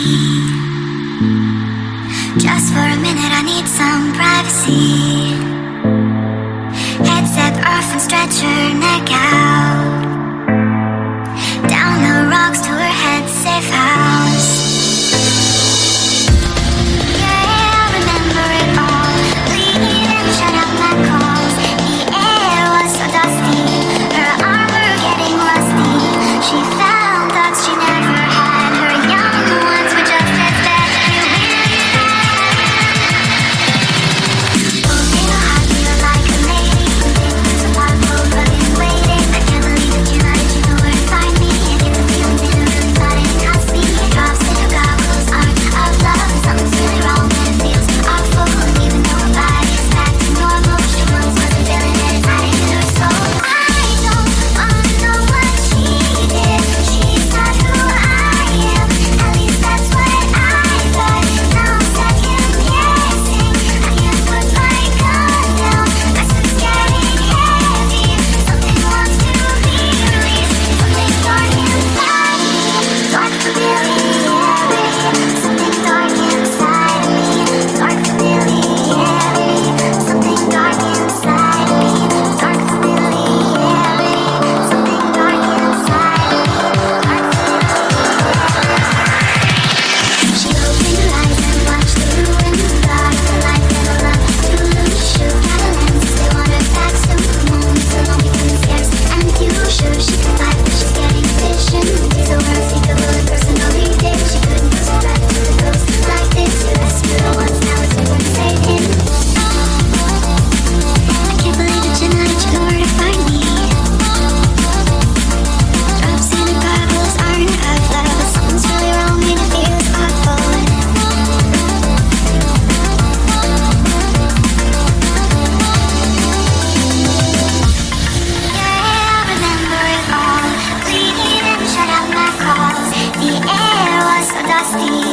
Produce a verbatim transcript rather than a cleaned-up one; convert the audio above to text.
Just for a minute I need some privacy. Headset off and stretch her neck out. Down the rocks to her head, safe house. Yeah, I remember it all. Bleed and shut out my calls. The air was so dusty, her armor getting rusty. She found thoughts she never had. Her young ones were just as bad. The air was so dusty.